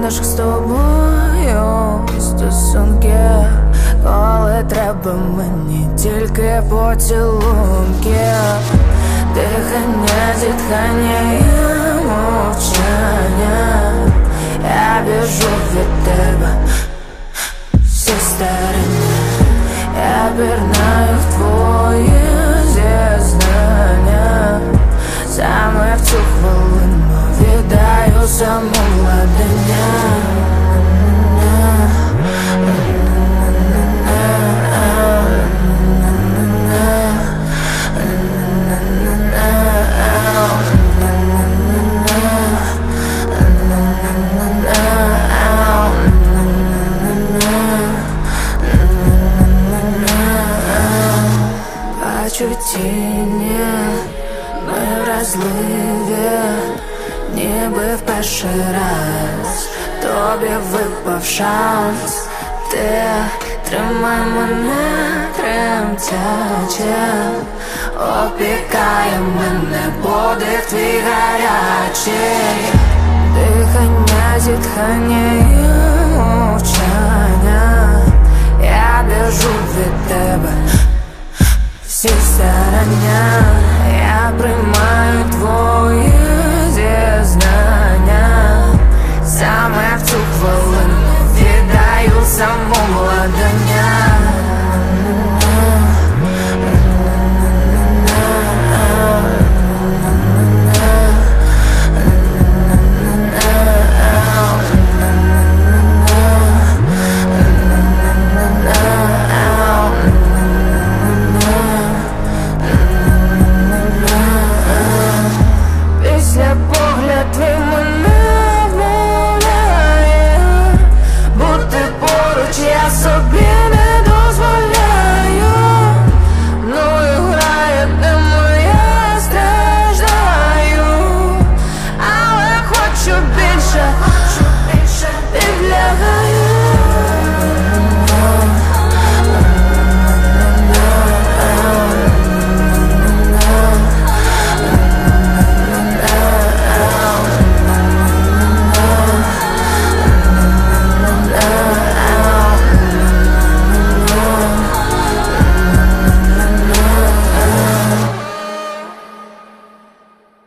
наших з тобою стосунки, коли треба мені тільки поцілунки, дихання, зітхання і мовчання. Я біжу від тебе всі старання, я пірнаю в твої зізнання. Саме в цю хвилину віддаю самовладання. Бачу тіні, ми вразливі, ніби в перший раз тобі випав шанс. Ти тримай мене тремтяче, опікає мене подих твій гарячий, дихання, зітхання і мовчання. Я біжу від тебе всі старання, я приймаю твої